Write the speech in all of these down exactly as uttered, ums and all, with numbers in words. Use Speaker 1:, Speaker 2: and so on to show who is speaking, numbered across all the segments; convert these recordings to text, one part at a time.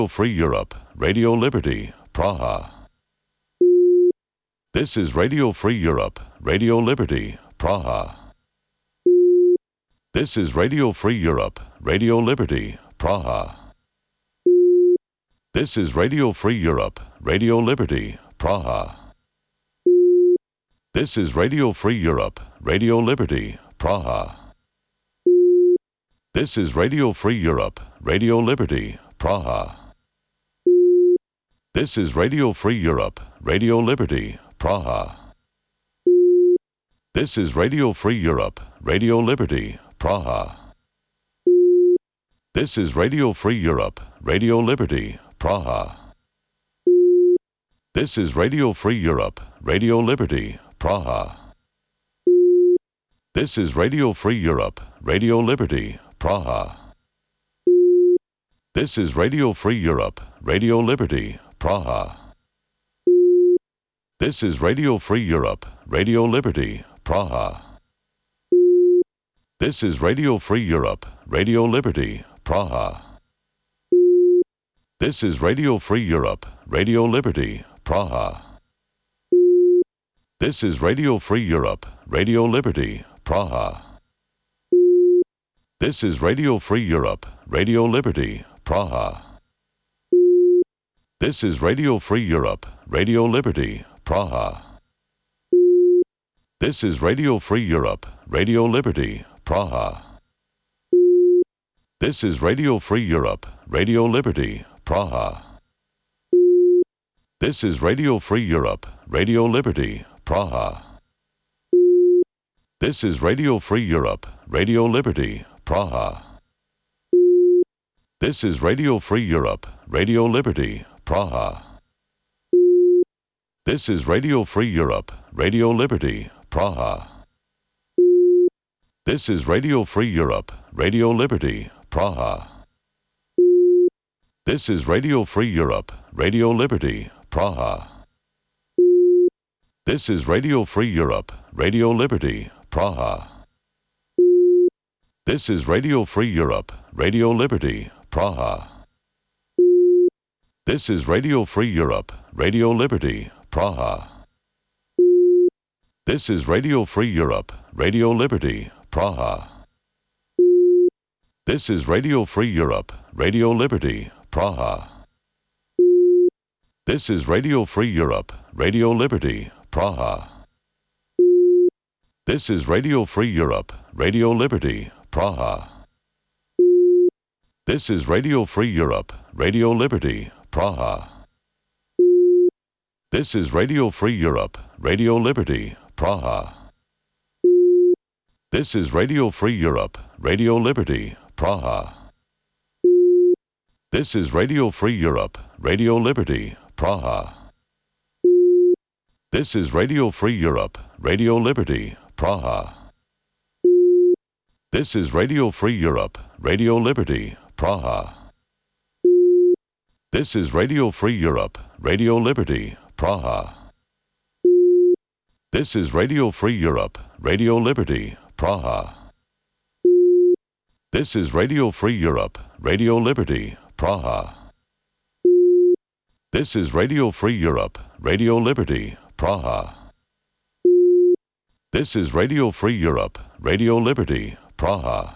Speaker 1: Free Europe, Radio Liberty, Praha. This is Radio Free Europe, Radio Liberty, Praha. This is Radio Free Europe, Radio Liberty, Praha. This is Radio Free Europe, Radio Liberty, Praha. This is Radio Free Europe, Radio Liberty, Praha. This is Radio Free Europe, Radio Liberty, Praha. This is Radio Free Europe, Radio Liberty, Praha. This is Radio Free Europe, Radio Liberty, Praha. This is Radio Free Europe, Radio Liberty, Praha. This is Radio Free Europe, Radio Liberty, Praha. This is Radio Free Europe, Radio Liberty, Praha. This is Radio Free Europe, Radio Liberty, Praha. This is Radio Free Europe, Radio Liberty, Praha. This is Radio Free Europe, Radio Liberty, Praha. This is Radio Free Europe, Radio Liberty, Praha. This is Radio Free Europe, Radio Liberty, Praha. This is Radio Free Europe, Radio Liberty, Praha. This is Radio Free Europe, Radio Liberty, Praha. This is Radio Free Europe, Radio Liberty, Praha. This is Radio Free Europe, Radio Liberty, Praha. This is Radio Free Europe, Radio Liberty, Praha. This is Radio Free Europe, Radio Liberty, Praha. This is Radio Free Europe, Radio Liberty, Praha. This is Radio Free Europe, Radio Liberty, Praha. This is Radio Free Europe, Radio Liberty, Praha. This is Radio Free Europe, Radio Liberty, Praha. This is Radio Free Europe, Radio Liberty, Praha. This is Radio Free Europe, Radio Liberty, Praha. This is Radio Free Europe, Radio Liberty, Praha. This is Radio Free Europe, Radio Liberty, Praha. This is Radio Free Europe, Radio Liberty, Praha. This is Radio Free Europe, Radio Liberty, Praha. This is Radio Free Europe, Radio Liberty, Praha. This is Radio Free Europe, Radio Liberty, Praha. This is Radio Free Europe, Radio Liberty, Praha. This is Radio Free Europe, Radio Liberty, Praha. This is Radio Free Europe, Radio Liberty, Praha. This is Radio Free Europe, Radio Liberty, Praha. This is Radio Free Europe, Radio Liberty, Praha. This is Radio Free Europe, Radio Liberty, Praha. This is Radio Free Europe, Radio Liberty, Praha. This is Radio Free Europe, Radio Liberty, Praha. This is Radio Free Europe, Radio Liberty, Praha. This is Radio Free Europe, Radio Liberty, Praha.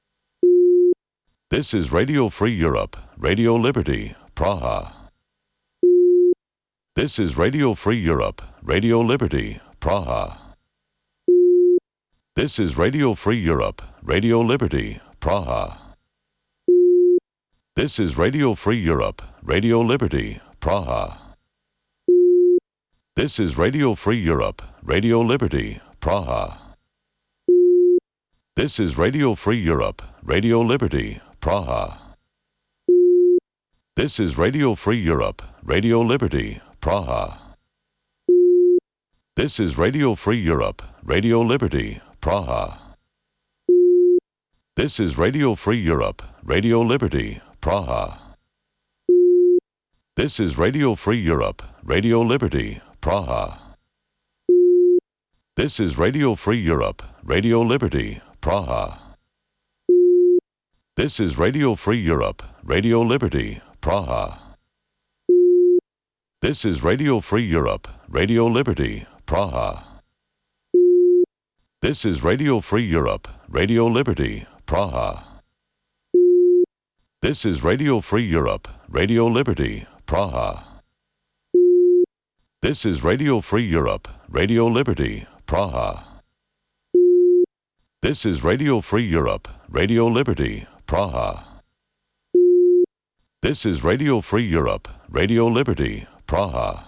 Speaker 1: This is Radio Free Europe, Radio Liberty, Praha. This is Radio Free Europe, Radio Liberty, Praha. This is Radio Free Europe, Radio Liberty, Praha. This is Radio Free Europe, Radio Liberty, Praha. This is Radio Free Europe, Radio Liberty, Praha. This is Radio Free Europe, Radio Liberty, Praha. This is Radio Free Europe, Radio Liberty, Praha. This is Radio Free Europe, Radio Liberty, Praha. This is Radio Free Europe, Radio Liberty, Praha. This is Radio Free Europe, Radio Liberty, Praha. This is Radio Free Europe, Radio Liberty, Praha. This is Radio Free Europe, Radio Liberty, Praha. This is Radio Free Europe, Radio Liberty, Praha. This is Radio Free Europe, Radio Liberty, Praha. This is Radio Free Europe, Radio Liberty, Praha. This is Radio Free Europe, Radio Liberty, Praha. This is Radio Free Europe, Radio Liberty, Praha. This is Radio Free Europe, Radio Liberty, Praha.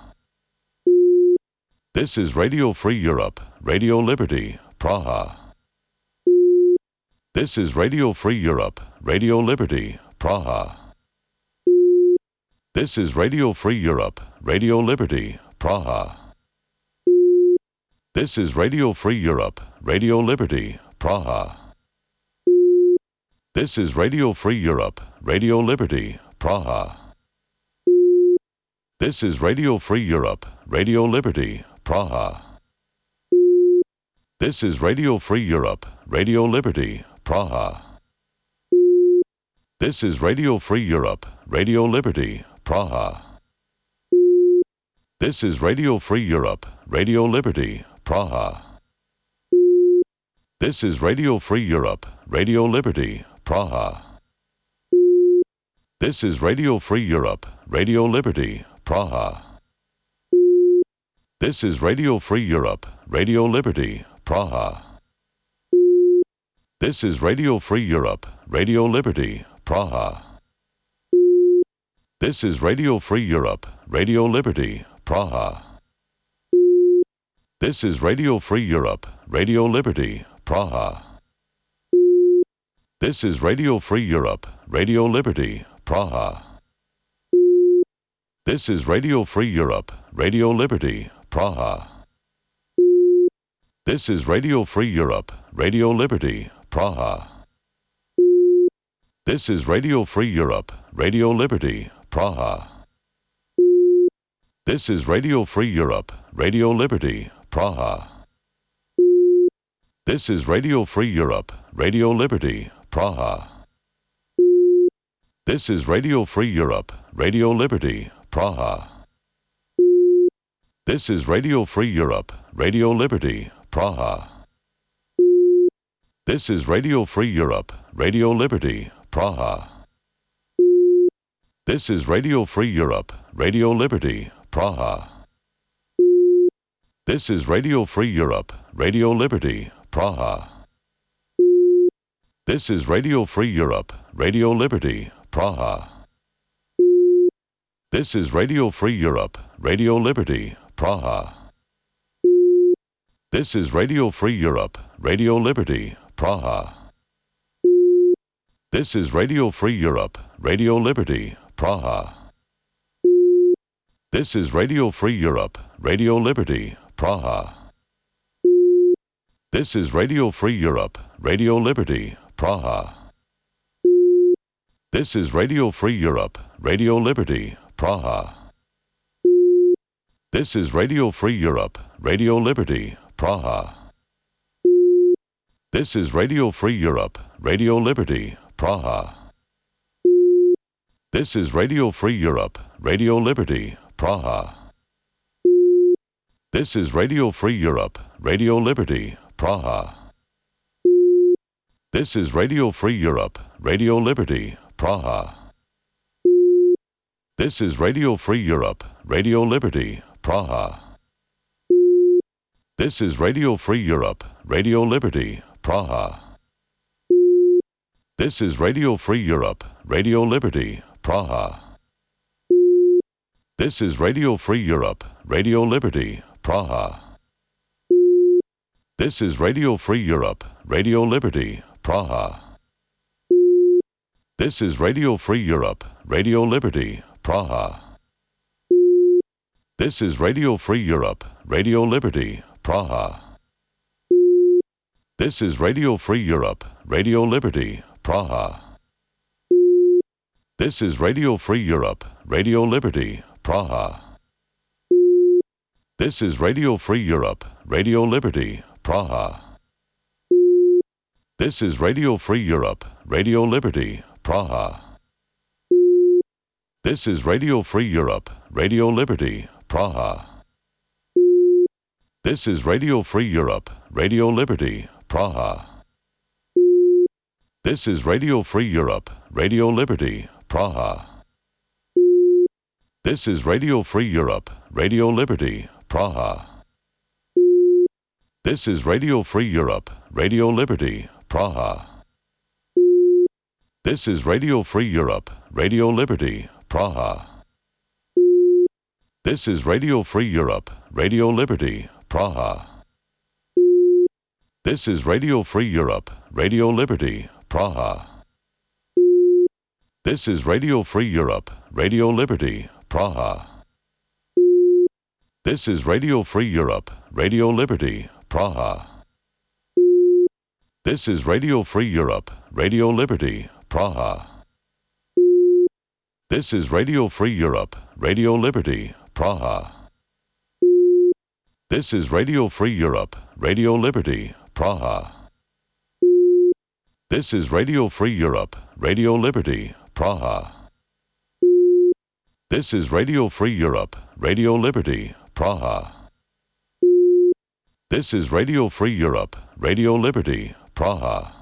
Speaker 1: This is Radio Free Europe, Radio Liberty, Praha. This is Radio Free Europe, Radio Liberty, Praha. This is Radio Free Europe, Radio Liberty, Praha. This is Radio Free Europe, Radio Liberty, Praha. This is Radio Free Europe, Radio Liberty, Praha. This is Radio Free Europe, Radio Liberty, Praha. This is Radio Free Europe, Radio Liberty, Praha. This is Radio Free Europe, Radio Liberty, Praha. This is Radio Free Europe, Radio Liberty, Praha. This is Radio Free Europe, Radio Liberty, Praha. This is Radio Free Europe, Radio Liberty, Praha. This is Radio Free Europe, Radio Liberty, Praha. This is Radio Free Europe, Radio Liberty, Praha. This is Radio Free Europe, Radio Liberty, Praha. This is Radio Free Europe, Radio Liberty, Praha. This is Radio Free Europe, Radio Liberty, Praha. This is Radio Free Europe, Radio Liberty, Praha. This is Radio Free Europe, Radio Liberty, Praha. This is Radio Free Europe, Radio Liberty, Praha. This is Radio Free Europe, Radio Liberty, Praha. This is Radio Free Europe, Radio Liberty, Praha. This is Radio Free Europe, Radio Liberty, Praha. This is Radio Free Europe, Radio Liberty, Praha. This is Radio Free Europe, Radio Liberty, Praha. This is Radio Free Europe, Radio Liberty, Praha. This is Radio Free Europe, Radio Liberty, Praha. This is Radio Free Europe, Radio Liberty, Praha. This is Radio Free Europe, Radio Liberty, Praha. This is Radio Free Europe, Radio Liberty, Praha. This is Radio Free Europe, Radio Liberty, Praha. This is Radio Free Europe, Radio Liberty, Praha. This is Radio Free Europe, Radio Liberty, Praha. This is Radio Free Europe, Radio Liberty, Praha. This is Radio Free Europe, Radio Liberty, Praha. This is Radio Free Europe, Radio Liberty, Praha. This is Radio Free Europe, Radio Liberty, Praha. This is Radio Free Europe, Radio Liberty, Praha. This is Radio Free Europe, Radio Liberty, Praha. This is Radio Free Europe, Radio Liberty, Praha. This is Radio Free Europe, Radio Liberty, Praha. This is Radio Free Europe, Radio Liberty, Praha. This is Radio Free Europe, Radio Liberty, Praha. This is Radio Free Europe, Radio Liberty, Praha. This is Radio Free Europe, Radio Liberty, Praha. This is Radio Free Europe, Radio Liberty, Praha. This is Radio Free Europe, Radio Liberty, Praha. This is Radio Free Europe, Radio Liberty, Praha. This is Radio Free Europe, Radio Liberty, Praha. This is Radio Free Europe, Radio Liberty, Praha. This is Radio Free Europe, Radio Liberty, Praha. This is Radio Free Europe, Radio Liberty, Praha. This is Radio Free Europe, Radio Liberty, Praha. This is Radio Free Europe, Radio Liberty, Praha. This is Radio Free Europe, Radio Liberty, Praha. This is Radio Free Europe, Radio Liberty, Praha. This is Radio Free Europe, Radio Liberty, Praha. This is Radio Free Europe, Radio Liberty, Praha. This is Radio Free Europe, Radio Liberty, Praha. This is Radio Free Europe, Radio Liberty, Praha. This is Radio Free Europe, Radio Liberty, Praha. This is Radio Free Europe, Radio Liberty, Praha. This is Radio Free Europe, Radio Liberty, Praha. This is Radio Free Europe, Radio Liberty, Praha. This is Radio Free Europe, Radio Liberty, Praha. This is Radio Free Europe, Radio Liberty, Praha.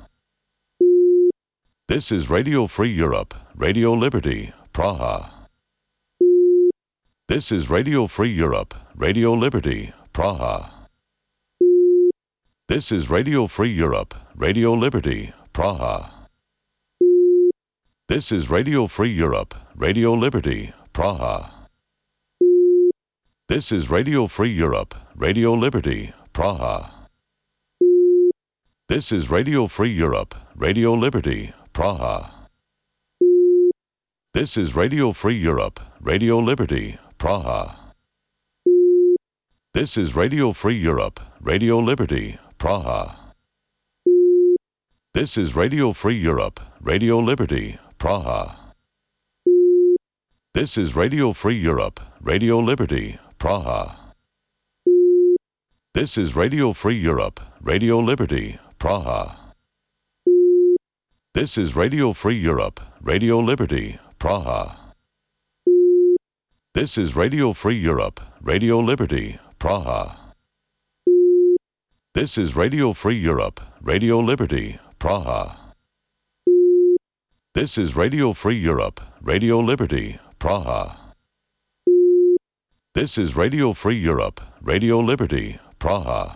Speaker 1: This is Radio Free Europe, Radio Liberty, Praha. This is Radio Free Europe, Radio Liberty, Praha. This is Radio Free Europe, Radio Liberty, Praha. This is Radio Free Europe, Radio Liberty, Praha. This is Radio Free Europe, Radio Liberty, Praha. This is Radio Free Europe, Radio Liberty, Praha. This is Radio Free Europe, Radio Liberty, Praha. This is Radio Free Europe, Radio Liberty, Praha. This is Radio Free Europe, Radio Liberty, Praha. This is Radio Free Europe, Radio Liberty, Praha. This is Radio Free Europe, Radio Liberty, Praha. This is Radio Free Europe, Radio Liberty, Praha. This is Radio Free Europe, Radio Liberty, Praha. This is Radio Free Europe, Radio Liberty, Praha. This is Radio Free Europe, Radio Liberty, Praha. This is Radio Free Europe, Radio Liberty, Praha.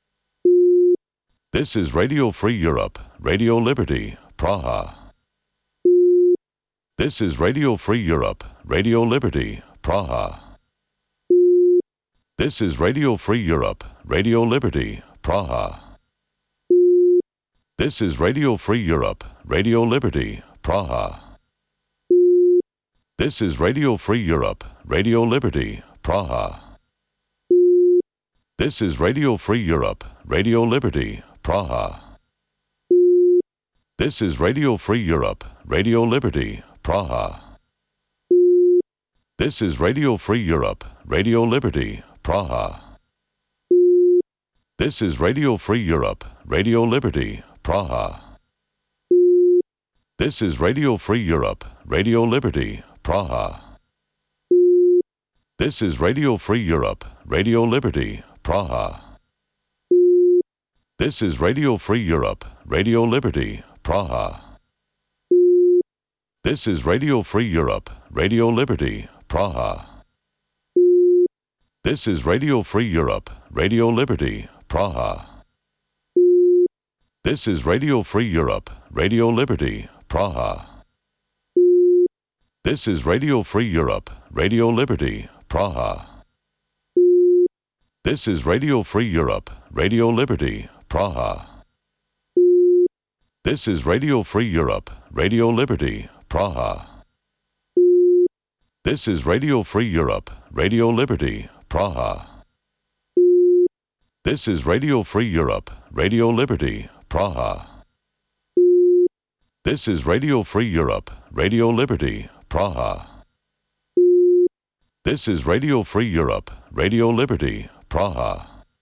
Speaker 1: This is Radio Free Europe, Radio Liberty, Praha. This is Radio Free Europe, Radio Liberty, Praha. This is Radio Free Europe, Radio Liberty, Praha. This is Radio Free Europe, Radio Liberty, Praha. This is Radio Free Europe, Radio Liberty, Praha. This is Radio Free Europe, Radio Liberty, Praha. This is Radio Free Europe, Radio Liberty, Praha. This is Radio Free Europe, Radio Liberty, Praha. This is Radio Free Europe, Radio Liberty, Praha. This is Radio Free Europe, Radio Liberty, Praha. This is Radio Free Europe, Radio Liberty, Praha. This is Radio Free Europe, Radio Liberty, Praha. This is Radio Free Europe, Radio Liberty, Praha. This is Radio Free Europe, Radio Liberty, Praha. This is Radio Free Europe, Radio Liberty, Praha. This is Radio Free Europe, Radio Liberty, Praha. This is Radio Free Europe, Radio Liberty, Praha. This is Radio Free Europe, Radio Liberty, Praha. This is Radio Free Europe, Radio Liberty, Praha. This is Radio Free Europe, Radio Liberty, Praha. This is Radio Free Europe, Radio Liberty, Praha. This is Radio Free Europe, Radio Liberty, Praha.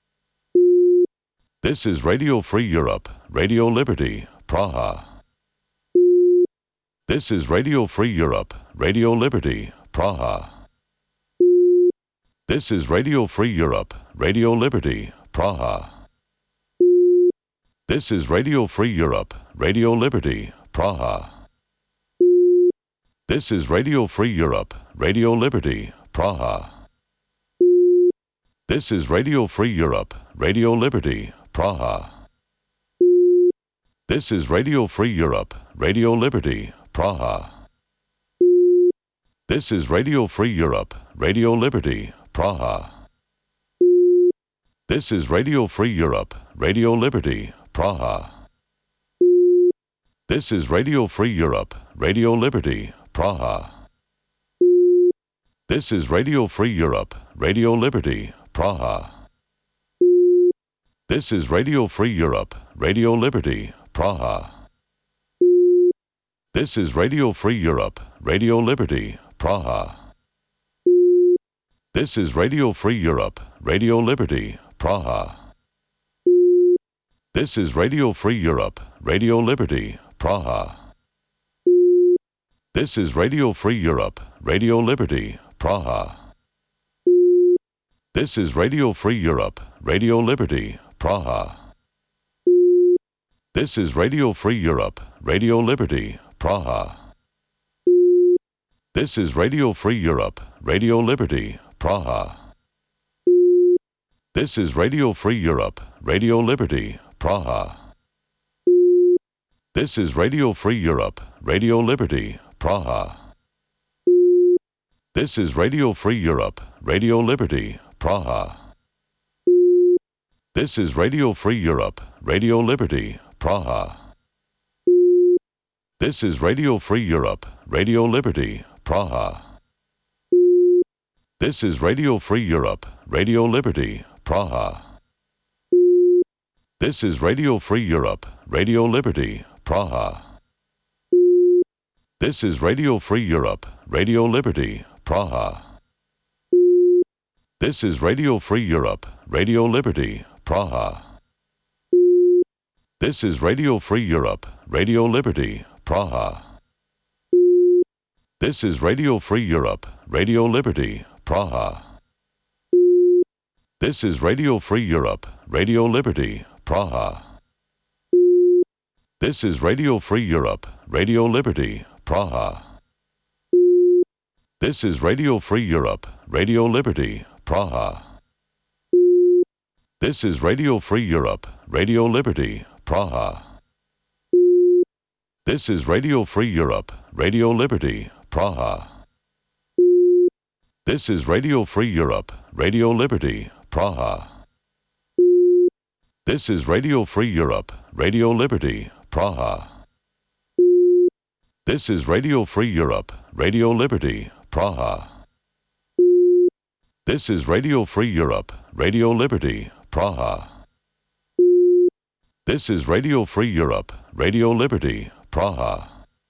Speaker 1: This is Radio Free Europe, Radio Liberty, Praha. This is Radio Free Europe, Radio Liberty, Praha. This is Radio Free Europe, Radio Liberty, Praha. This is Radio Free Europe, Radio Liberty, Praha. This is Radio Free Europe, Radio Liberty, Praha. This is Radio Free Europe, Radio Liberty, Praha. This is Radio Free Europe, Radio Liberty, Praha. This is Radio Free Europe, Radio Liberty, Praha. This is Radio Free Europe, Radio Liberty, Praha. This is Radio Free Europe, Radio Liberty, Praha. This is Radio Free Europe, Radio Liberty, Praha. This is Radio Free Europe, Radio Liberty, Praha. This is Radio Free Europe, Radio Liberty, Praha. This is Radio Free Europe, Radio Liberty, Praha. This is Radio Free Europe, Radio Liberty, Praha. This is Radio Free Europe, Radio Liberty, Praha. This is Radio Free Europe, Radio Liberty, Praha. This is Radio Free Europe, Radio Liberty, Praha. This is Radio Free Europe, Radio Liberty, Praha. This is Radio Free Europe, Radio Liberty, Praha. This is Radio Free Europe, Radio Liberty, Praha. This is Radio Free Europe, Radio Liberty, Praha. This is Radio Free Europe, Radio Liberty, Praha. This is Radio Free Europe, Radio Liberty, Praha. This is Radio Free Europe, Radio Liberty, Praha. This is Radio Free Europe, Radio Liberty, Praha. This is Radio Free Europe, Radio Liberty, Praha. This is Radio Free Europe, Radio Liberty, Praha. This is Radio Free Europe, Radio Liberty, Praha. This is Radio Free Europe, Radio Liberty, Praha. This is Radio Free Europe, Radio Liberty, Praha. This is Radio Free Europe, Radio Liberty, Praha. This is Radio Free Europe, Radio Liberty, Praha. This is Radio Free Europe, Radio Liberty, Praha. This is Radio Free Europe, Radio Liberty, Praha. This is Radio Free Europe, Radio Liberty, Praha. This is Radio Free Europe, Radio Liberty, Praha. This is Radio Free Europe, Radio Liberty, Praha. This is Radio Free Europe, Radio Liberty, Praha. This is Radio Free Europe, Radio Liberty, Praha.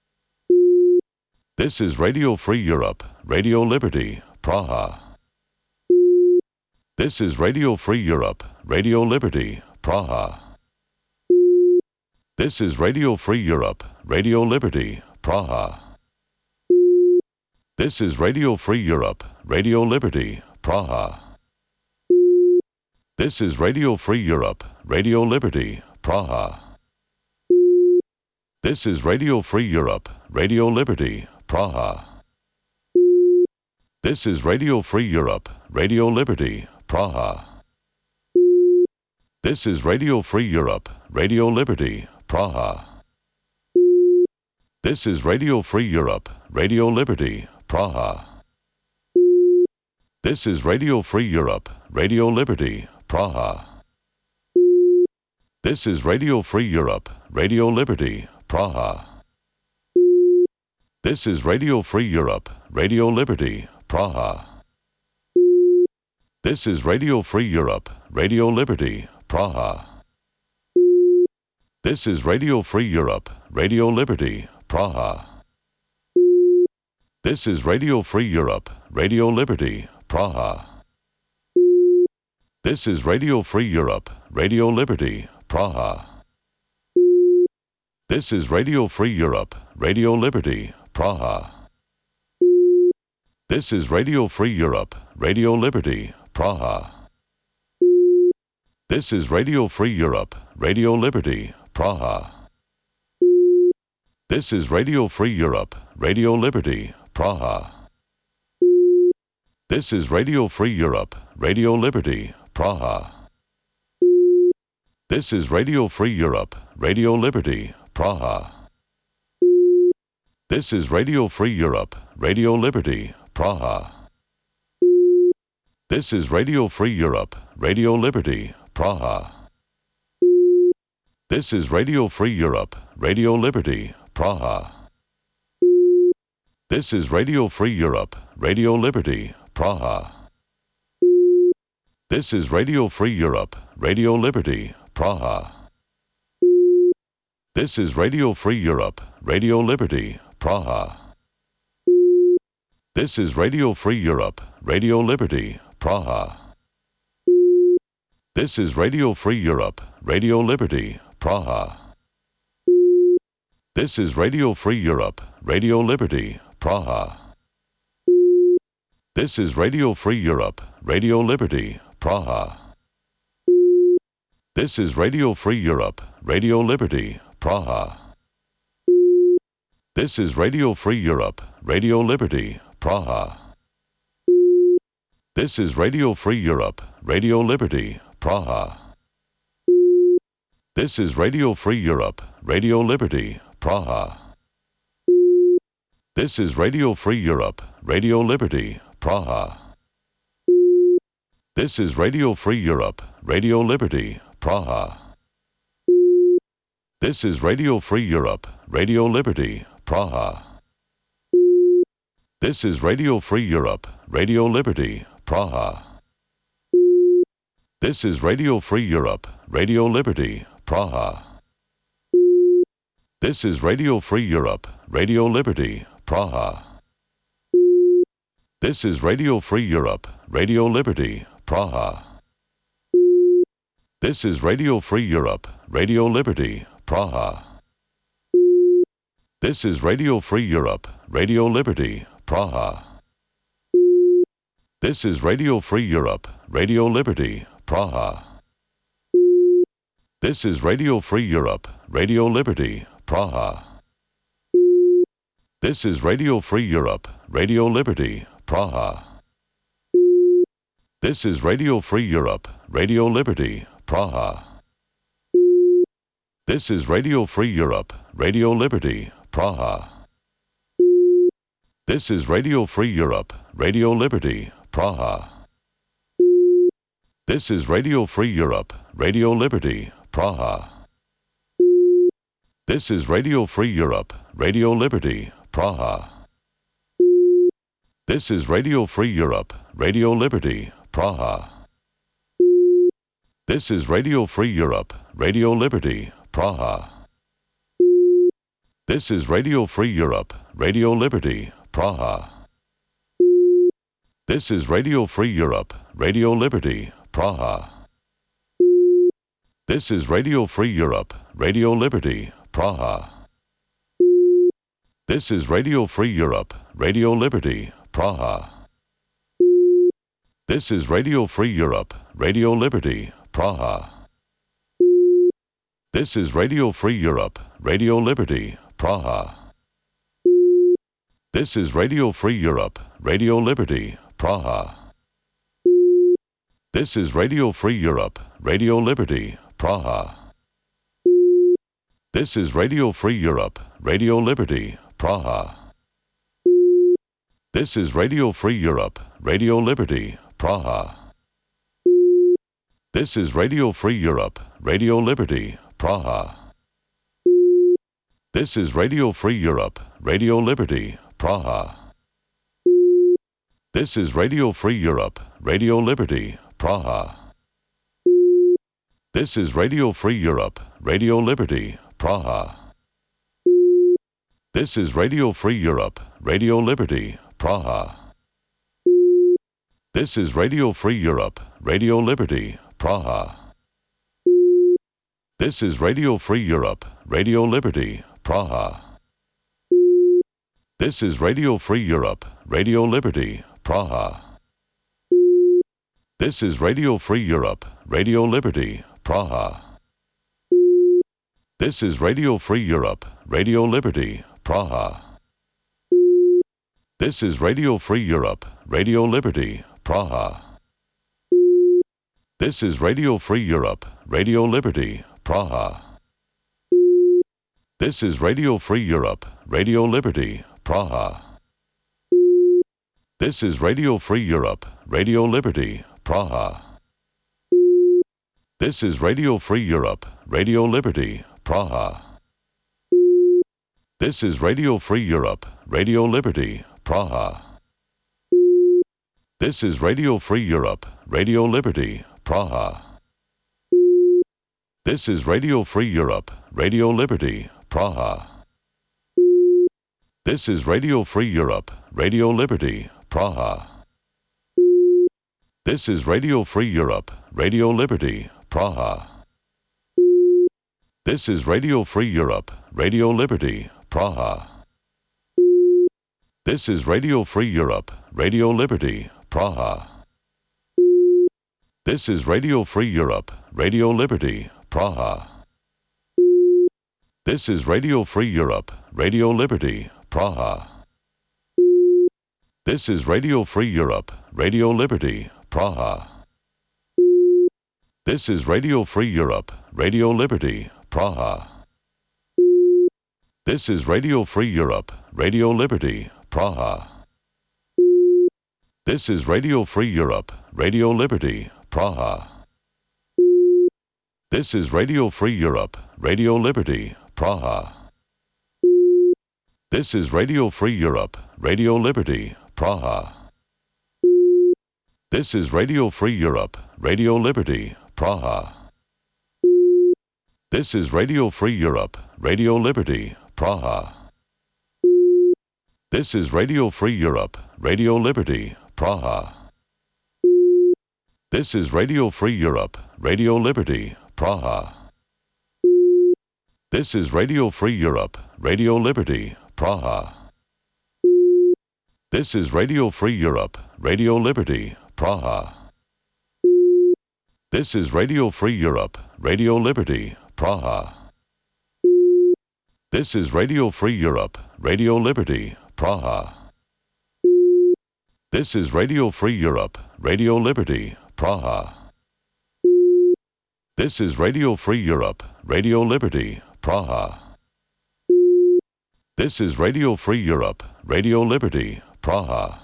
Speaker 1: This is Radio Free Europe, Radio Liberty, Praha. This is Radio Free Europe, Radio Liberty, Praha. This is Radio Free Europe, Radio Liberty, Praha. This is Radio Free Europe, Radio Liberty, Praha. This is Radio Free Europe, Radio Liberty, Praha. This is Radio Free Europe, Radio Liberty, Praha. This is Radio Free Europe, Radio Liberty, Praha. This is Radio Free Europe, Radio Liberty, Praha. This is Radio Free Europe, Radio Liberty, Praha. This is Radio Free Europe, Radio Liberty, Praha. This is Radio Free Europe, Radio Liberty, Praha. This is Radio Free Europe, Radio Liberty, Praha. This is Radio Free Europe, Radio Liberty, Praha. This is Radio Free Europe, Radio Liberty, Praha. This is Radio Free Europe, Radio Liberty, Praha. This is Radio Free Europe, Radio Liberty, Praha. This is Radio Free Europe, Radio Liberty, Praha. This is Radio Free Europe, Radio Liberty, Praha. This is Radio Free Europe, Radio Liberty, Praha. This is Radio Free Europe, Radio Liberty, Praha. This is Radio Free Europe, Radio Liberty, Praha. This is Radio Free Europe, Radio Liberty, Praha. This is Radio Free Europe, Radio Liberty, Praha. This is Radio Free Europe, Radio Liberty, Praha. This is Radio Free Europe, Radio Liberty, Praha. This is Radio Free Europe, Radio Liberty, Praha. This is Radio Free Europe, Radio Liberty, Praha. This is Radio Free Europe, Radio Liberty, Praha. This is Radio Free Europe, Radio Liberty, Praha. This is Radio Free Europe, Radio Liberty, Praha. This is Radio Free Europe, Radio Liberty, Praha. This is Radio Free Europe, Radio Liberty, Praha. This is Radio Free Europe, Radio Liberty, Praha. This is Radio Free Europe, Radio Liberty, Praha. This is Radio Free Europe, Radio Liberty, Praha. This is Radio Free Europe, Radio Liberty, Praha. This is Radio Free Europe, Radio Liberty, Praha. This is Radio Free Europe, Radio Liberty, Praha. This is Radio Free Europe, Radio Liberty, Praha. This is Radio Free Europe, Radio Liberty, Praha. This is Radio Free Europe, Radio Liberty, Praha. This is Radio Free Europe, Radio Liberty, Praha. This is Radio Free Europe, Radio Liberty, Praha. This is Radio Free Europe, Radio Liberty, Praha. This is Radio Free Europe, Radio Liberty, Praha. This is Radio Free Europe, Radio Liberty, Praha. This is Radio Free Europe, Radio Liberty, Praha. This is Radio Free Europe, Radio Liberty, Praha. This is Radio Free Europe, Radio Liberty, Praha. This is Radio Free Europe, Radio Liberty, Praha. This is Radio Free Europe, Radio Liberty, Praha. This is Radio Free Europe, Radio Liberty, Praha. This is Radio Free Europe, Radio Liberty, Praha. This is Radio Free Europe, Radio Liberty, Praha. This is Radio Free Europe, Radio Liberty, Praha. This is Radio Free Europe, Radio Liberty, Praha. This is Radio Free Europe, Radio Liberty, Praha. This is Radio Free Europe, Radio Liberty, Praha. This is Radio Free Europe, Radio Liberty, Praha. This is Radio Free Europe, Radio Liberty, Praha. This is Radio Free Europe, Radio Liberty, Praha. This is Radio Free Europe, Radio Liberty, Praha. This is Radio Free Europe, Radio Liberty, Praha. This is Radio Free Europe, Radio Liberty, Praha. This is Radio Free Europe, Radio Liberty, Praha. This is Radio Free Europe, Radio Liberty, Praha. This is Radio Free Europe, Radio Liberty, Praha. This is Radio Free Europe, Radio Liberty, Praha. This is Radio Free Europe, Radio Liberty, Praha. This is Radio Free Europe, Radio Liberty, Praha. This is Radio Free Europe, Radio Liberty, Praha. This is Radio Free Europe, Radio Liberty, Praha. This is Radio Free Europe, Radio Liberty, Praha. This is Radio Free Europe, Radio Liberty, Praha. This is Radio Free Europe, Radio Liberty, Praha. This is Radio Free Europe, Radio Liberty, Praha. This is Radio Free Europe, Radio Liberty, Praha. This is Radio Free Europe, Radio Liberty, Praha. This is Radio Free Europe, Radio Liberty, Praha. This is Radio Free Europe, Radio Liberty, Praha. This is Radio Free Europe, Radio Liberty, Praha. This is Radio Free Europe, Radio Liberty, Praha. This is Radio Free Europe, Radio Liberty, Praha. This is Radio Free Europe, Radio Liberty, Praha. This is Radio Free Europe, Radio Liberty, Praha. This is Radio Free Europe, Radio Liberty, Praha. This is Radio Free Europe, Radio Liberty, Praha. This is Radio Free Europe, Radio Liberty, Praha. This is Radio Free Europe, Radio Liberty, Praha. This is Radio Free Europe, Radio Liberty, Praha. This is Radio Free Europe, Radio Liberty, Praha. This is Radio Free Europe, Radio Liberty, Praha. This is Radio Free Europe, Radio Liberty, Praha. This is Radio Free Europe, Radio Liberty, Praha. This is Radio Free Europe, Radio Liberty, Praha. This is Radio Free Europe, Radio Liberty, Praha. This is Radio Free Europe, Radio Liberty, Praha. This is Radio Free Europe, Radio Liberty, Praha. This is Radio Free Europe, Radio Liberty, Praha. This is Radio Free Europe, Radio Liberty, Praha. This is Radio Free Europe, Radio Liberty, Praha. This is Radio Free Europe, Radio Liberty, Praha. This is Radio Free Europe, Radio Liberty, Praha. This is Radio Free Europe, Radio Liberty, Praha. This is Radio Free Europe, Radio Liberty, Praha. This is Radio Free Europe, Radio Liberty, Praha.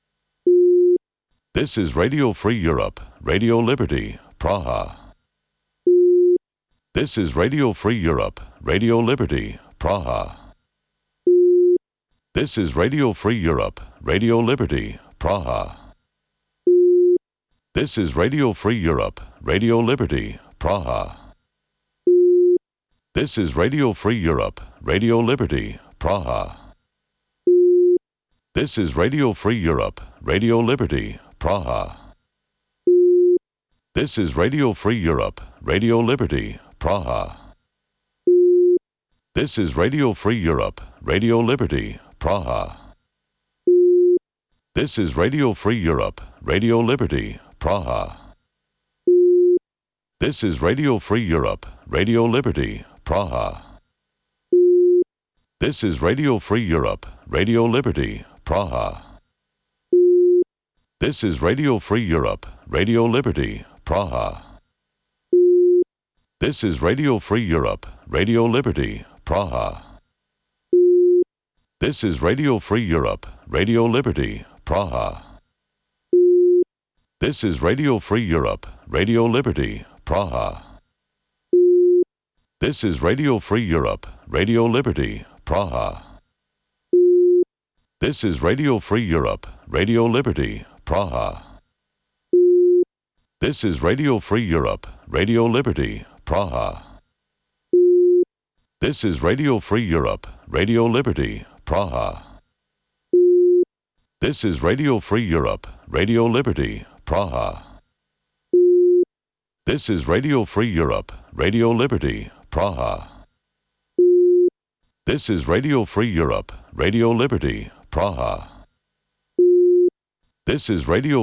Speaker 1: This is Radio Free Europe, Radio Liberty, Praha. This is Radio Free Europe, Radio Liberty, Praha. This is Radio Free Europe, Radio Liberty, Praha. This is Radio Free Europe, Radio Liberty, Praha. This is Radio Free Europe, Radio Liberty, Praha. This is Radio Free Europe, Radio Liberty, Praha. This is Radio Free Europe, Radio Liberty, Praha. This is Radio Free Europe, Radio Liberty, Praha. This is Radio Free Europe, Radio Liberty, Praha. This is Radio Free Europe, Radio Liberty, Praha. This is Radio Free Europe, Radio Liberty, Praha. This is Radio Free Europe, Radio Liberty, Praha. This is Radio Free Europe, Radio Liberty, Praha. This is Radio Free Europe, Radio Liberty, Praha. This is Radio Free Europe, Radio Liberty, Praha. This is Radio Free Europe, Radio Liberty, Praha. This is Radio Free Europe, Radio Liberty, Praha. This is Radio Free Europe, Radio Liberty, Praha. This is Radio Free Europe, Radio Liberty, Praha. This is Radio Free Europe, Radio Liberty, Praha. This is Radio Free Europe, Radio Liberty, Praha. This is Radio Free Europe, Radio Liberty, Praha. This is Radio